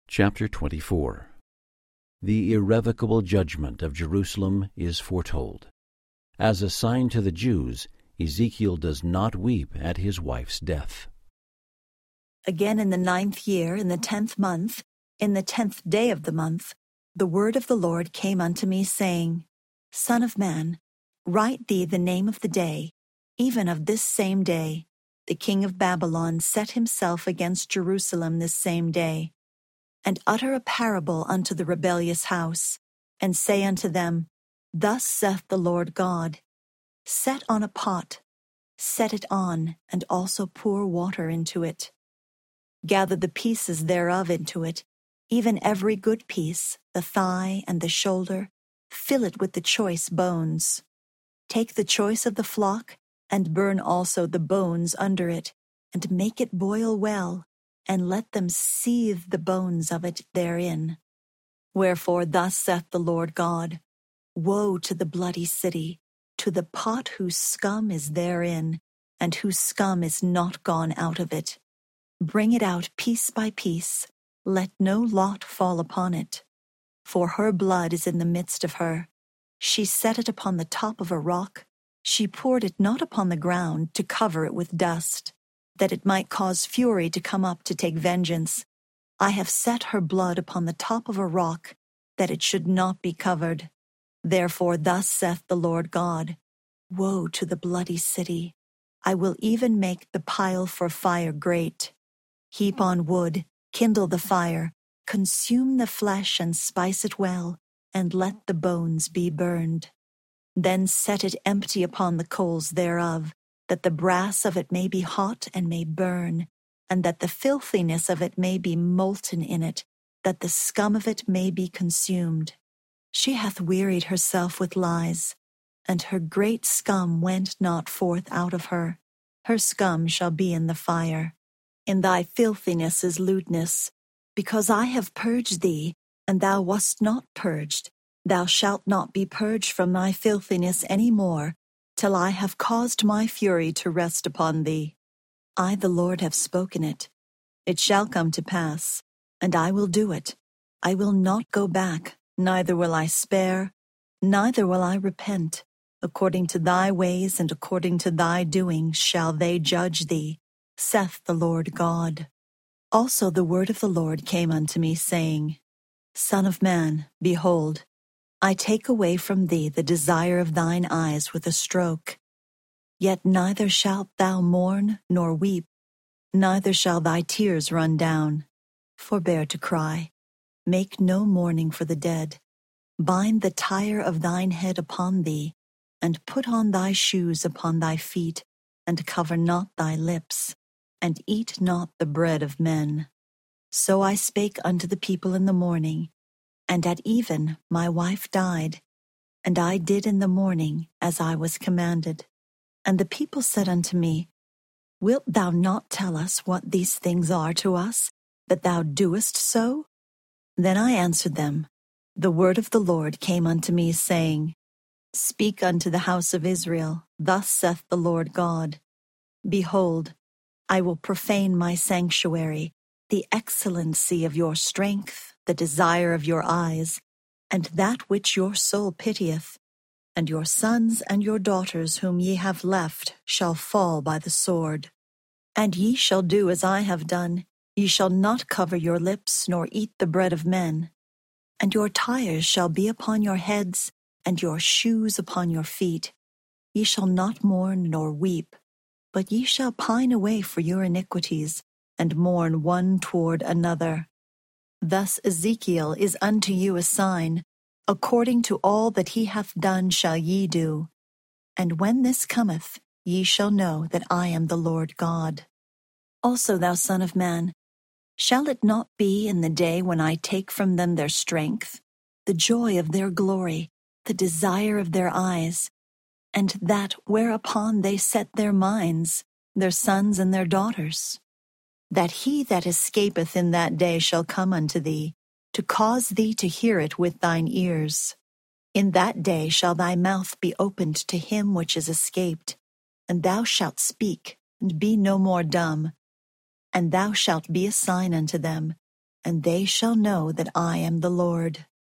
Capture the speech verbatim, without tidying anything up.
Chapter twenty-four. The irrevocable judgment of Jerusalem is foretold. As a sign to the Jews, Ezekiel does not weep at his wife's death. Again in the ninth year, in the tenth month, in the tenth day of the month, the word of the Lord came unto me, saying, Son of man, write thee the name of the day, even of this same day. The king of Babylon set himself against Jerusalem this same day. And utter a parable unto the rebellious house, and say unto them, Thus saith the Lord God, Set on a pot, set it on, and also pour water into it. Gather the pieces thereof into it, even every good piece, the thigh and the shoulder, fill it with the choice bones. Take the choice of the flock, and burn also the bones under it, and make it boil well, and let them seethe the bones of it therein. Wherefore thus saith the Lord God, Woe to the bloody city, to the pot whose scum is therein, and whose scum is not gone out of it. Bring it out piece by piece, let no lot fall upon it. For her blood is in the midst of her. She set it upon the top of a rock. She poured it not upon the ground to cover it with dust, that it might cause fury to come up to take vengeance. I have set her blood upon the top of a rock, that it should not be covered. Therefore thus saith the Lord God, Woe to the bloody city! I will even make the pile for fire great. Heap on wood, kindle the fire, consume the flesh and spice it well, and let the bones be burned. Then set it empty upon the coals thereof, that the brass of it may be hot and may burn, and that the filthiness of it may be molten in it, that the scum of it may be consumed. She hath wearied herself with lies, and her great scum went not forth out of her. Her scum shall be in the fire. In thy filthiness is lewdness, because I have purged thee, and thou wast not purged. Thou shalt not be purged from thy filthiness any more, till I have caused my fury to rest upon thee. I, the Lord, have spoken it. It shall come to pass, and I will do it. I will not go back, neither will I spare, neither will I repent. According to thy ways and according to thy doings shall they judge thee, saith the Lord God. Also the word of the Lord came unto me, saying, Son of man, behold, I take away from thee the desire of thine eyes with a stroke. Yet neither shalt thou mourn nor weep, neither shall thy tears run down. Forbear to cry, make no mourning for the dead. Bind the tire of thine head upon thee, and put on thy shoes upon thy feet, and cover not thy lips, and eat not the bread of men. So I spake unto the people in the morning, and at even my wife died, and I did in the morning as I was commanded. And the people said unto me, Wilt thou not tell us what these things are to us, that thou doest so? Then I answered them, The word of the Lord came unto me, saying, Speak unto the house of Israel, Thus saith the Lord God, Behold, I will profane my sanctuary, the excellency of your strength, the desire of your eyes, and that which your soul pitieth. And your sons and your daughters whom ye have left shall fall by the sword. And ye shall do as I have done, ye shall not cover your lips, nor eat the bread of men. And your tires shall be upon your heads, and your shoes upon your feet. Ye shall not mourn nor weep, but ye shall pine away for your iniquities, and mourn one toward another. Thus Ezekiel is unto you a sign, according to all that he hath done shall ye do. And when this cometh, ye shall know that I am the Lord God. Also, thou son of man, shall it not be in the day when I take from them their strength, the joy of their glory, the desire of their eyes, and that whereupon they set their minds, their sons and their daughters? That he that escapeth in that day shall come unto thee, to cause thee to hear it with thine ears. In that day shall thy mouth be opened to him which is escaped, and thou shalt speak, and be no more dumb. And thou shalt be a sign unto them, and they shall know that I am the Lord.